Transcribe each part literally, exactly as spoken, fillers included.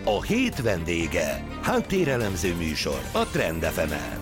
A hét vendége. Háttérelemző műsor a Trend ef emen.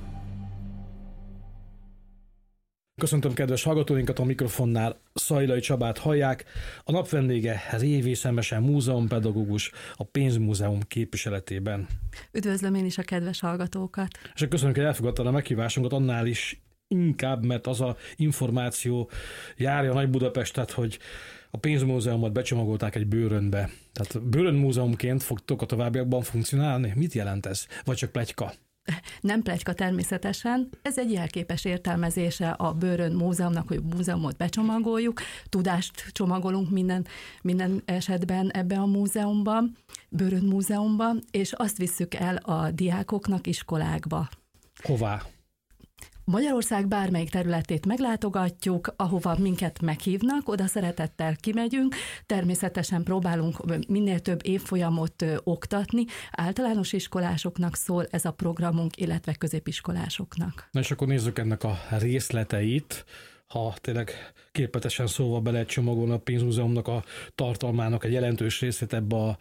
Köszöntöm kedves hallgatóinkat, a mikrofonnál Szajlai Csabát hallják. A nap vendége Révész Emese múzeumpedagógus, a Pénzmúzeum képviseletében. Üdvözlöm én is a kedves hallgatókat. És köszönjük, hogy elfogadtad a meghívásunkat, annál is inkább, mert az a információ járja Nagy Budapestet, hogy a Pénzmúzeumot becsomagolták egy bőrönbe. Tehát bőrönmúzeumként fogtok a továbbiakban funkcionálni? Mit jelent ez? Vagy csak pletyka? Nem pletyka természetesen, ez egy jelképes értelmezése a Bőrön Múzeumnak, hogy a múzeumot becsomagoljuk, tudást csomagolunk minden, minden esetben ebbe a múzeumban, Bőrön Múzeumban, és azt visszük el a diákoknak iskolákba. Hová? Magyarország bármelyik területét meglátogatjuk, ahova minket meghívnak, oda szeretettel kimegyünk, természetesen próbálunk minél több évfolyamot oktatni, általános iskolásoknak szól ez a programunk, illetve középiskolásoknak. Na és akkor nézzük ennek a részleteit, ha tényleg képletesen szóval be lehet csomagolni a Pénzmúzeumnak a tartalmának egy jelentős részét ebbe a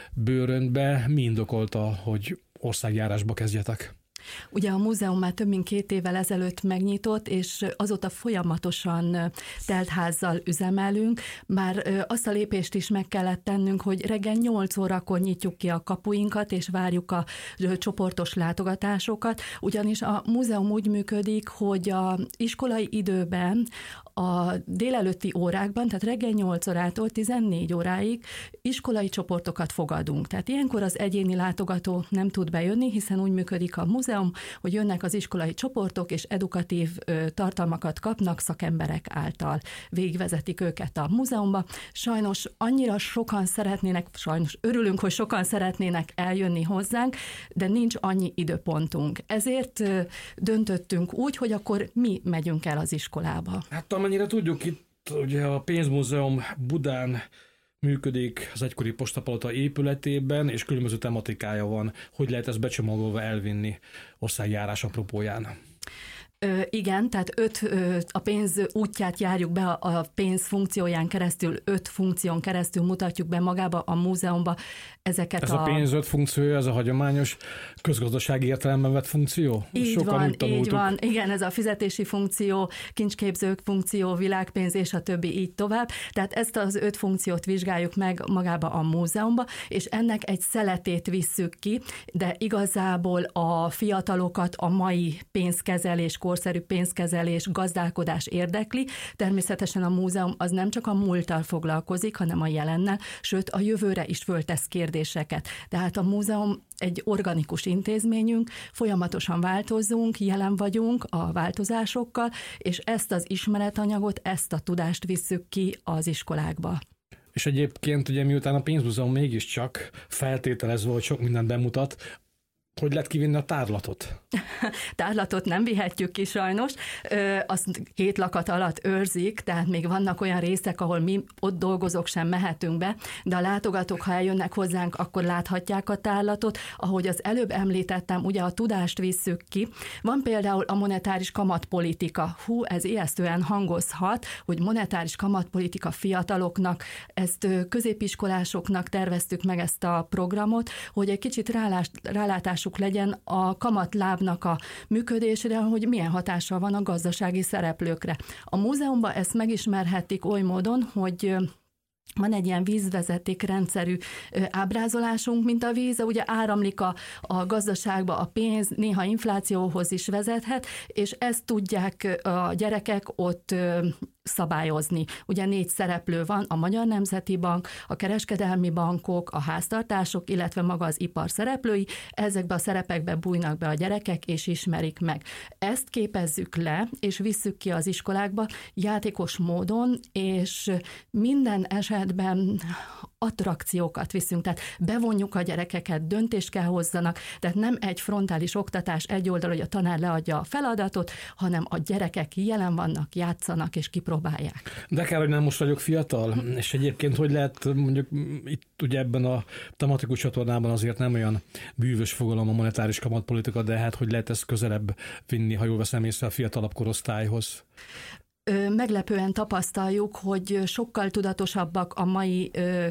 bőrönbe. Mi indokolta, hogy országjárásba kezdjetek? Ugye a múzeum már több mint két évvel ezelőtt megnyitott, és azóta folyamatosan teltházzal üzemelünk. Már azt a lépést is meg kellett tennünk, hogy reggel nyolc órakor nyitjuk ki a kapuinkat, és várjuk a csoportos látogatásokat, ugyanis a múzeum úgy működik, hogy a iskolai időben a délelőtti órákban, tehát reggel nyolc órától tizennégy óráig iskolai csoportokat fogadunk. Tehát ilyenkor az egyéni látogató nem tud bejönni, hiszen úgy működik a múzeum, hogy jönnek az iskolai csoportok, és edukatív ö, tartalmakat kapnak szakemberek által. Végigvezetik őket a múzeumba. Sajnos annyira sokan szeretnének, sajnos örülünk, hogy sokan szeretnének eljönni hozzánk, de nincs annyi időpontunk. Ezért ö, döntöttünk úgy, hogy akkor mi megyünk el az iskolába. Hát amennyire tudjuk, itt ugye a Pénzmúzeum Budán működik az egykori postapalota épületében, és különböző tematikája van. Hogy lehet ezt becsomagolva elvinni országjárás apropóján? Ö, igen, tehát öt, ö, a pénz útját járjuk be, a, a pénz funkcióján keresztül, öt funkción keresztül mutatjuk be magába a múzeumba ezeket ez a... Ez a pénz öt funkciója, ez a hagyományos közgazdasági értelemben vett funkció? Így Sokan van, így van. Igen, ez a fizetési funkció, kincsképzők funkció, világpénz és a többi így tovább. Tehát ezt az öt funkciót vizsgáljuk meg magába a múzeumba, és ennek egy szeletét visszük ki, de igazából a fiatalokat a mai pénzkezelés, korszerű pénzkezelés, gazdálkodás érdekli. Természetesen a múzeum az nem csak a múlttal foglalkozik, hanem a jelennel, sőt a jövőre is föltesz kérdéseket. Tehát a múzeum egy organikus intézményünk, folyamatosan változunk, jelen vagyunk a változásokkal, és ezt az ismeretanyagot, ezt a tudást visszük ki az iskolákba. És egyébként ugye miután a Pénzmúzeum mégiscsak feltételezve, hogy sok mindent bemutat, hogy lehet kivinni a tárlatot? Tárlatot nem vihetjük ki sajnos, azt két lakat alatt őrzik, tehát még vannak olyan részek, ahol mi ott dolgozók sem mehetünk be, de a látogatók, ha eljönnek hozzánk, akkor láthatják a tárlatot. Ahogy az előbb említettem, ugye a tudást visszük ki. Van például a monetáris kamatpolitika. Hú, ez ijesztően hangozhat, hogy monetáris kamatpolitika fiataloknak, ezt középiskolásoknak terveztük meg ezt a programot, hogy egy kicsit rálás, rálátás legyen a kamatlábnak a működésére, hogy milyen hatással van a gazdasági szereplőkre. A múzeumban ezt megismerhetik oly módon, hogy van egy ilyen vízvezeték rendszerű ábrázolásunk, mint a víz, ugye áramlik a, a gazdaságba a pénz, néha inflációhoz is vezethet, és ezt tudják a gyerekek ott szabályozni. Ugye négy szereplő van, a Magyar Nemzeti Bank, a kereskedelmi bankok, a háztartások, illetve maga az ipar szereplői. Ezekbe a szerepekbe bújnak be a gyerekek, és ismerik meg. Ezt képezzük le, és visszük ki az iskolákba játékos módon, és minden esetben attrakciókat viszünk, tehát bevonjuk a gyerekeket, döntést kell hozzanak, tehát nem egy frontális oktatás egy oldal, hogy a tanár leadja a feladatot, hanem a gyerekek jelen vannak, játszanak és kipróbálják. De kell, hogy nem most vagyok fiatal, és egyébként hogy lehet, mondjuk itt ugye ebben a tematikus csatornában azért nem olyan bűvös fogalom a monetáris kamatpolitika, de hát hogy lehet ezt közelebb vinni, ha jól veszem észre, a fiatalabb korosztályhoz? Meglepően tapasztaljuk, hogy sokkal tudatosabbak a mai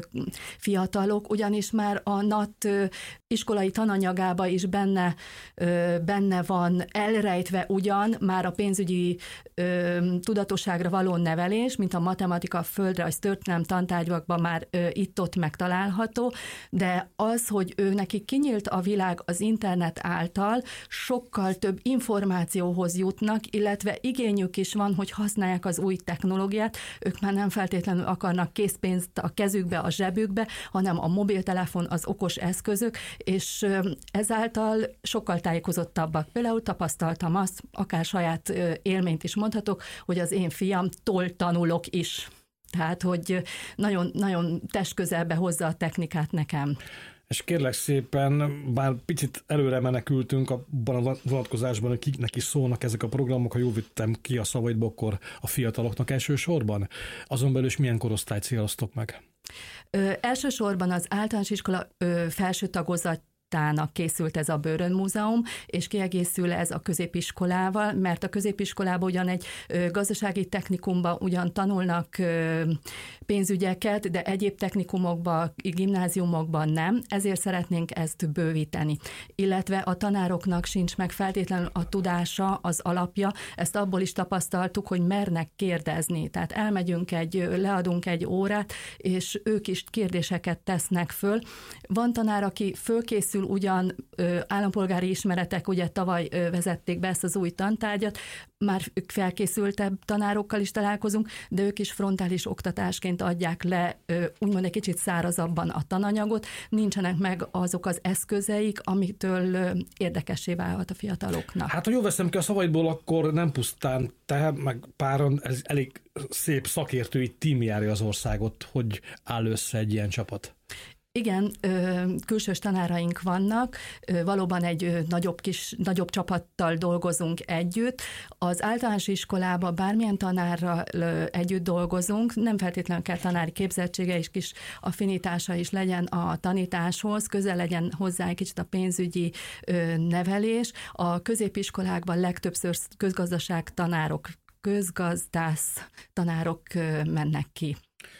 fiatalok, ugyanis már a en á té iskolai tananyagába is benne, benne van elrejtve ugyan már a pénzügyi tudatosságra való nevelés, mint a matematika, földrajz, történelem tantárgyakban már itt-ott megtalálható, de az, hogy ő nekik kinyílt a világ az internet által, sokkal több információhoz jutnak, illetve igényük is van, hogy használják az új technológiát, ők már nem feltétlenül akarnak készpénzt a kezükbe, a zsebükbe, hanem a mobiltelefon, az okos eszközök, és ezáltal sokkal tájékozottabbak. Például tapasztaltam azt, akár saját élményt is mondhatok, hogy az én fiamtól tanulok is. Tehát, hogy nagyon, nagyon testközelbe hozza a technikát nekem. És kérlek szépen, bár picit előre menekültünk abban a vonatkozásban, hogy kiknek is szólnak ezek a programok, ha jól vittem ki a szavaidból, akkor a fiataloknak elsősorban. Azon belül is milyen korosztályt céloztok meg? Ö, elsősorban az általános iskola ö, felső tagozat készült ez a Bőrön Múzeum, és kiegészül ez a középiskolával, mert a középiskolában ugyan egy gazdasági technikumban ugyan tanulnak pénzügyeket, de egyéb technikumokban, gimnáziumokban nem, ezért szeretnénk ezt bővíteni. Illetve a tanároknak sincs meg feltétlenül a tudása, az alapja, ezt abból is tapasztaltuk, hogy mernek kérdezni. Tehát elmegyünk egy, leadunk egy órát, és ők is kérdéseket tesznek föl. Van tanár, aki fölkészül ugyan ö, állampolgári ismeretek, ugye tavaly ö, vezették be ezt az új tantárgyat, már felkészültebb tanárokkal is találkozunk, de ők is frontális oktatásként adják le, ö, úgymond egy kicsit szárazabban a tananyagot, nincsenek meg azok az eszközeik, amitől ö, érdekessé válhat a fiataloknak. Hát, ha jól veszem ki a szavaidból, akkor nem pusztán te, meg páran, ez elég szép szakértői tím járja az országot, hogy áll össze egy ilyen csapat. Igen, külsős tanáraink vannak, valóban egy nagyobb, kis, nagyobb csapattal dolgozunk együtt. Az általános iskolában bármilyen tanárral együtt dolgozunk, nem feltétlenül kell tanári képzettsége és kis affinitása is legyen a tanításhoz, közel legyen hozzá egy kicsit a pénzügyi nevelés. A középiskolákban legtöbbször közgazdaság tanárok, közgazdász tanárok mennek ki.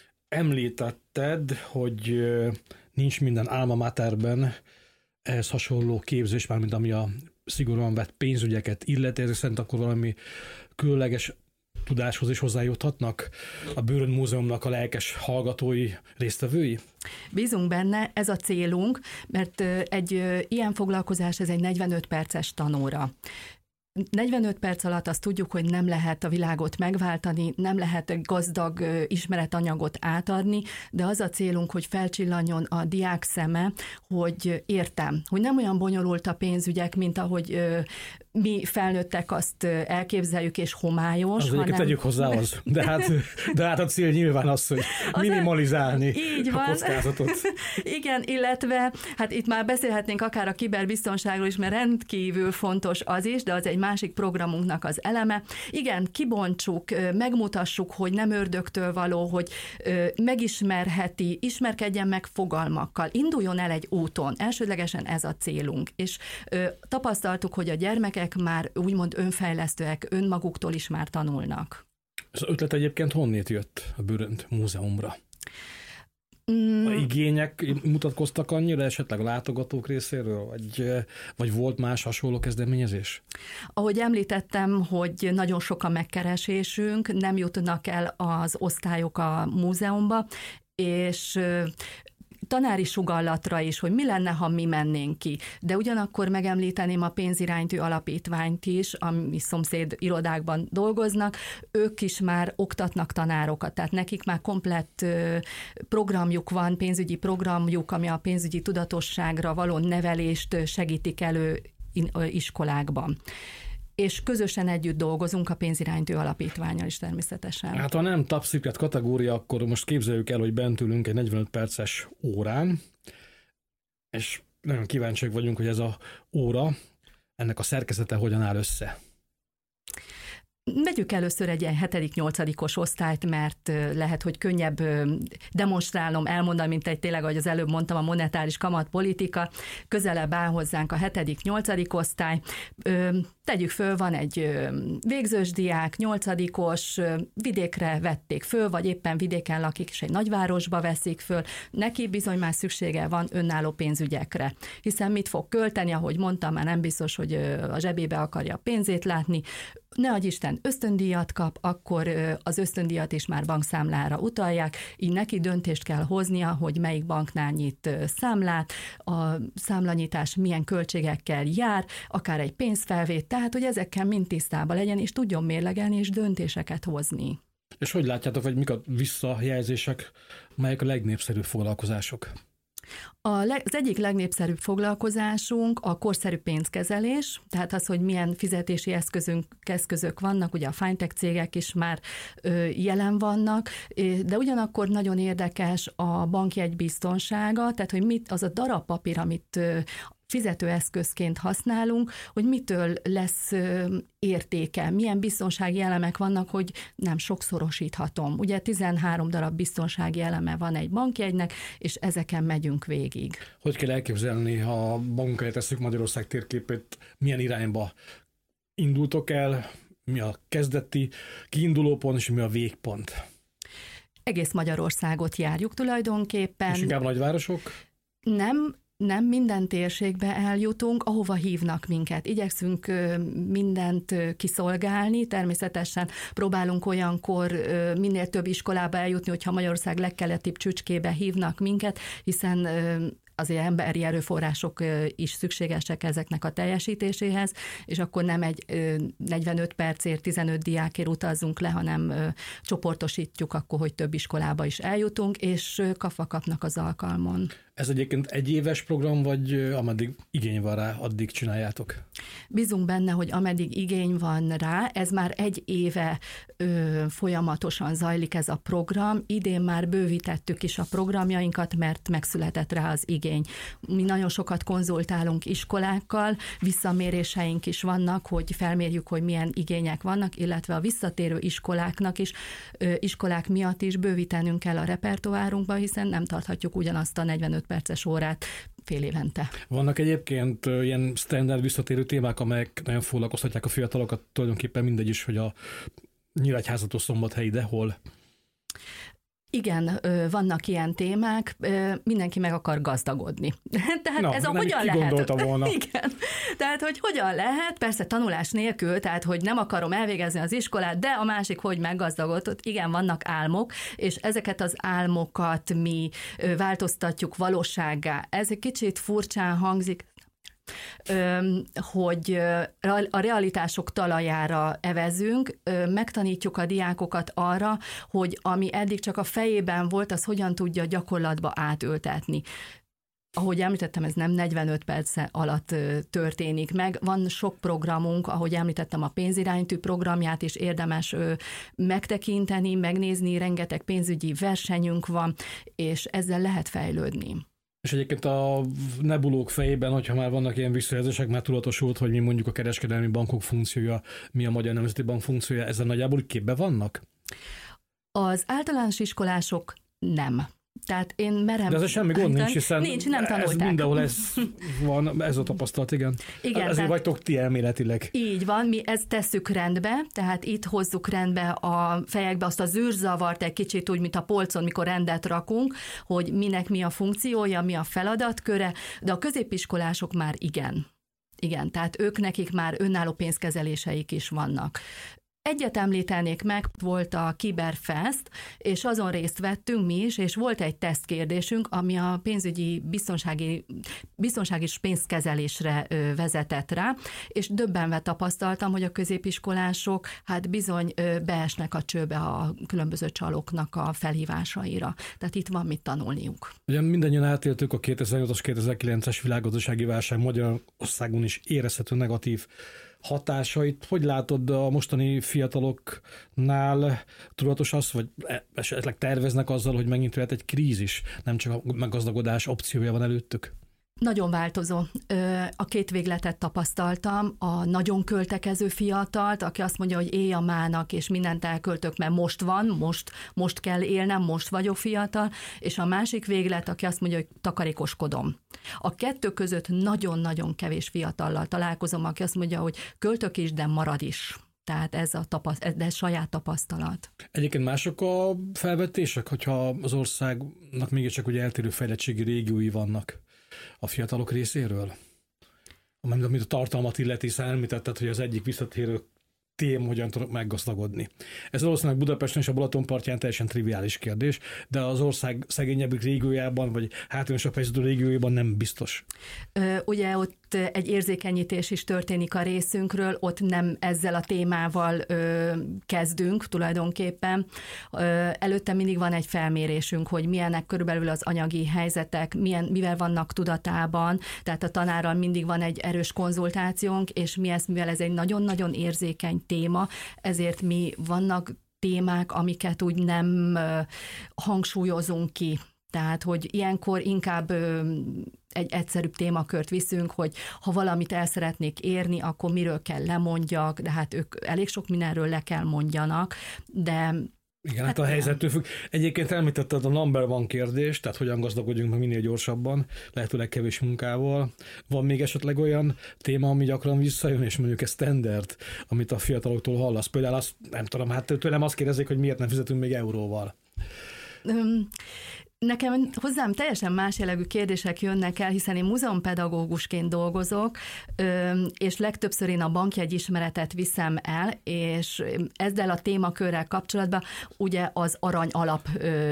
Említetted, hogy nincs minden alma materben ehhez hasonló képzés, mármint ami a szigorúan vett pénzügyeket illeti, ezek szerint akkor valami különleges tudáshoz is hozzájuthatnak a Bőrön Múzeumnak a lelkes hallgatói, résztvevői? Bízunk benne, ez a célunk, mert egy ilyen foglalkozás, ez egy negyvenöt perces tanóra. negyvenöt perc alatt azt tudjuk, hogy nem lehet a világot megváltani, nem lehet gazdag ismeretanyagot átadni, de az a célunk, hogy felcsillanjon a diák szeme, hogy értem, hogy nem olyan bonyolult a pénzügyek, mint ahogy mi felnőttek azt elképzeljük, és homályos. Az hanem... tegyük hozzá az, de hát, de hát a cél nyilván az, hogy az minimalizálni így a van. kockázatot. Igen, illetve hát itt már beszélhetnénk akár a kiberbiztonságról is, mert rendkívül fontos az is, de az egy másik programunknak az eleme. Igen, kibontsuk, megmutassuk, hogy nem ördögtől való, hogy megismerheti, ismerkedjen meg fogalmakkal, induljon el egy úton. Elsődlegesen ez a célunk. És tapasztaltuk, hogy a gyermekek már úgymond önfejlesztőek, önmaguktól is már tanulnak. Az ötlet egyébként honnét jött a Bőrön Múzeumra? Mm. A igények mutatkoztak annyira, esetleg a látogatók részéről, vagy, vagy volt más hasonló kezdeményezés? Ahogy említettem, hogy nagyon sok a megkeresésünk, nem jutnak el az osztályok a múzeumba, és tanári sugallatra is, hogy mi lenne, ha mi mennénk ki. De ugyanakkor megemlíteném a pénziránytű alapítványt is, ami szomszéd irodákban dolgoznak, ők is már oktatnak tanárokat, tehát nekik már komplett programjuk van, pénzügyi programjuk, ami a pénzügyi tudatosságra való nevelést segítik elő iskolákban. És közösen együtt dolgozunk a pénziránytű alapítvánnyal is természetesen. Hát ha nem top secret kategória, akkor most képzeljük el, hogy bent ülünk egy negyvenöt perces órán, és nagyon kíváncsiak vagyunk, hogy ez a óra, ennek a szerkezete hogyan áll össze. Vegyük először egy ilyen hetedik-nyolcadikos osztályt, mert lehet, hogy könnyebb demonstrálnom, elmondani, mint egy tényleg, ahogy az előbb mondtam, a monetáris kamatpolitika. Közelebb áll hozzánk a hetedik-nyolcadik osztály. Tegyük föl, van egy végzős diák, nyolcadikos, vidékre vették föl, vagy éppen vidéken lakik, és egy nagyvárosba veszik föl. Neki bizony már szüksége van önálló pénzügyekre. Hiszen mit fog költeni, ahogy mondtam, már nem biztos, hogy a zsebébe akarja a pénzét látni. Ne adj Isten, ösztöndíjat kap, akkor az ösztöndíjat is már bankszámlára utalják, így neki döntést kell hoznia, hogy melyik banknál nyit számlát, a számlanyítás milyen költségekkel jár, akár egy pénzfelvét, tehát hogy ezekkel mind tisztában legyen, és tudjon mérlegelni, és döntéseket hozni. És hogy látjátok, vagy mik a visszajelzések, melyek a legnépszerűbb foglalkozások? A leg, az egyik legnépszerűbb foglalkozásunk a korszerű pénzkezelés, tehát az, hogy milyen fizetési eszközünk, eszközök vannak, ugye a fintech cégek is már ö, jelen vannak, de ugyanakkor nagyon érdekes a bankjegy biztonsága, tehát hogy mit, az a darab papír, amit ö, fizetőeszközként használunk, hogy mitől lesz értéke, milyen biztonsági elemek vannak, hogy nem sokszorosíthatom. Ugye tizenhárom darab biztonsági eleme van egy bankjegynek, és ezeken megyünk végig. Hogy kell elképzelni, ha magunkkal tesszük Magyarország térképét, milyen irányba indultok el, mi a kezdeti kiindulópont, és mi a végpont? Egész Magyarországot járjuk tulajdonképpen. És inkább nagyvárosok? Nem, Nem minden térségbe eljutunk, ahova hívnak minket. Igyekszünk mindent kiszolgálni, természetesen próbálunk olyankor minél több iskolába eljutni, hogyha Magyarország legkeletibb csücskébe hívnak minket, hiszen azért emberi erőforrások is szükségesek ezeknek a teljesítéséhez, és akkor nem egy negyvenöt percért, tizenöt diákért utazzunk le, hanem csoportosítjuk akkor, hogy több iskolába is eljutunk, és kapva kapnak az alkalmon. Ez egyébként egy éves program, vagy ameddig igény van rá, addig csináljátok? Bízunk benne, hogy ameddig igény van rá, ez már egy éve ö, folyamatosan zajlik ez a program. Idén már bővítettük is a programjainkat, mert megszületett rá az igény. Mi nagyon sokat konzultálunk iskolákkal, visszaméréseink is vannak, hogy felmérjük, hogy milyen igények vannak, illetve a visszatérő iskoláknak is, ö, iskolák miatt is bővítenünk kell a repertoárunkba, hiszen nem tarthatjuk ugyanazt a negyvenöt perces órát fél évente. Vannak egyébként ilyen standard visszatérő témák, amelyek nagyon foglalkoztatják a fiatalokat, tulajdonképpen mindegy is, hogy a Nyíregyházatól Szombathelyi, de hol? Igen, vannak ilyen témák, mindenki meg akar gazdagodni. Tehát Na, ez a hogyan lehet? Volna. Igen. Tehát, hogy hogyan lehet, persze tanulás nélkül, tehát, hogy nem akarom elvégezni az iskolát, de a másik, hogy meggazdagodott. Igen, vannak álmok, és ezeket az álmokat mi változtatjuk valósággá. Ez egy kicsit furcsán hangzik, hogy a realitások talajára evezünk, megtanítjuk a diákokat arra, hogy ami eddig csak a fejében volt, az hogyan tudja gyakorlatba átültetni. Ahogy említettem, ez nem negyvenöt perc alatt történik meg. Van sok programunk, ahogy említettem, a pénziránytű programját is érdemes megtekinteni, megnézni, rengeteg pénzügyi versenyünk van, és ezzel lehet fejlődni. És egyébként a nebulók fejében, hogyha már vannak ilyen visszajelzések, már tudatosult, hogy mi mondjuk a kereskedelmi bankok funkciója, mi a Magyar Nemzeti Bank funkciója, ezzel nagyjából képbe vannak? Az általános iskolások nem. Tehát én merem... De ez semmi gond nincs, hiszen nincs, nem tanulták. Ez mindenhol ez van, ez a tapasztalat, igen. igen Ezért tehát, vagytok ti elméletileg. Így van, mi ezt tesszük rendbe, tehát itt hozzuk rendbe a fejekbe azt az űrzavart egy kicsit úgy, mint a polcon, mikor rendet rakunk, hogy minek mi a funkciója, mi a feladatköre, de a középiskolások már igen. Igen, tehát ők nekik már önálló pénzkezeléseik is vannak. Egyet említenék meg, volt a Kiberfest, és azon részt vettünk mi is, és volt egy tesztkérdésünk, ami a pénzügyi biztonsági, biztonsági pénzkezelésre vezetett rá, és döbbenve tapasztaltam, hogy a középiskolások hát bizony beesnek a csőbe a különböző csalóknak a felhívásaira. Tehát itt van mit tanulniuk. Ugye mindannyian átéltük a kétezer-nyolcas kétezer-kilences világgazdasági válság, Magyarországon is érezhető negatív hatásait. Hogy látod a mostani fiataloknál? Tudatos az, vagy esetleg terveznek azzal, hogy megint jöhet egy krízis, nem csak a meggazdagodás opciója van előttük? Nagyon változó. A két végletet tapasztaltam, a nagyon költekező fiatalt, aki azt mondja, hogy élj a mának, és mindent elköltök, mert most van, most, most kell élnem, most vagyok fiatal, és a másik véglet, aki azt mondja, hogy takarékoskodom. A kettő között nagyon-nagyon kevés fiatallal találkozom, aki azt mondja, hogy költök is, de marad is. Tehát ez a tapaszt, ez, ez saját tapasztalat. Egyébként mások a felvetések, hogyha az országnak mégiscsak ugye eltérő fejlettségi régiói vannak a fiatalok részéről? Amit a tartalmat illeti, hiszen említetted, hogy az egyik visszatérő tém, hogyan tudok meggazdagodni. Ez valószínűleg Budapesten és a Balaton partján teljesen triviális kérdés, de az ország szegényebbik régiójában, vagy hátrányosabb helyzetű régiójában nem biztos. Ö, ugye ott egy érzékenyítés is történik a részünkről, ott nem ezzel a témával ö, kezdünk tulajdonképpen. Ö, előtte mindig van egy felmérésünk, hogy milyenek körülbelül az anyagi helyzetek, milyen, mivel vannak tudatában, tehát a tanárral mindig van egy erős konzultációnk, és mi ezt, mivel ez egy nagyon-nagyon érzékeny téma, ezért mi vannak témák, amiket úgy nem ö, hangsúlyozunk ki. Tehát, hogy ilyenkor inkább ö, egy egyszerűbb témakört viszünk, hogy ha valamit el szeretnék érni, akkor miről kell lemondjak, de hát ők elég sok mindenről le kell mondjanak, de... Igen, hát, hát a helyzettől függ. Egyébként említetted a number one kérdést, tehát hogyan gazdagodjunk meg minél gyorsabban, lehetőleg kevés munkával. Van még esetleg olyan téma, ami gyakran visszajön, és mondjuk ez standard, amit a fiataloktól hallasz. Például azt, nem tudom, hát tőlem azt kérdezik, hogy miért nem fizetünk még euróval. Um, Nekem hozzám teljesen más jellegű kérdések jönnek el, hiszen én múzeumpedagógusként dolgozok, és legtöbbször én a bankjegyismeretet viszem el, és ezzel a témakörrel kapcsolatban ugye az arany alap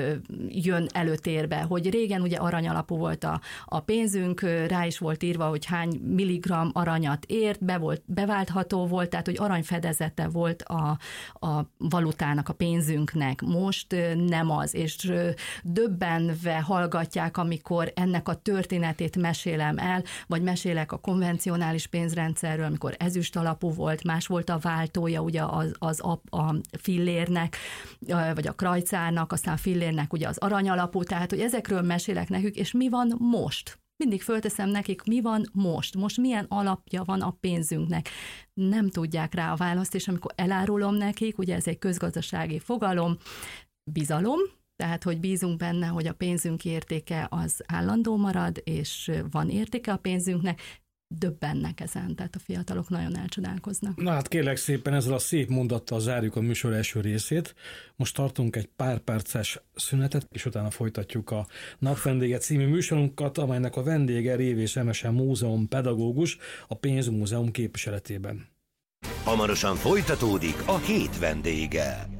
jön előtérbe, hogy régen ugye arany alapú volt a, a pénzünk, rá is volt írva, hogy hány milligramm aranyat ért, be volt, beváltható volt, tehát hogy aranyfedezete volt a, a valutának, a pénzünknek. Most nem az, és döbben hallgatják, amikor ennek a történetét mesélem el, vagy mesélek a konvencionális pénzrendszerről, amikor ezüst alapú volt, más volt a váltója, ugye az, az a, a fillérnek, vagy a krajcárnak, aztán a fillérnek ugye az arany alapú, tehát hogy ezekről mesélek nekük, és mi van most? Mindig fölteszem nekik, mi van most? Most milyen alapja van a pénzünknek? Nem tudják rá a választ, és amikor elárulom nekik, ugye ez egy közgazdasági fogalom, bizalom, tehát, hogy bízunk benne, hogy a pénzünk értéke az állandó marad, és van értéke a pénzünknek, döbbennek ezen, tehát a fiatalok nagyon elcsodálkoznak. Na hát kérlek szépen, ezzel a szép mondattal zárjuk a műsor első részét. Most tartunk egy pár perces szünetet, és utána folytatjuk a Napvendége című műsorunkat, amelynek a vendége Révész Emese múzeumpedagógus a Pénzmúzeum képviseletében. Hamarosan folytatódik a hét vendége.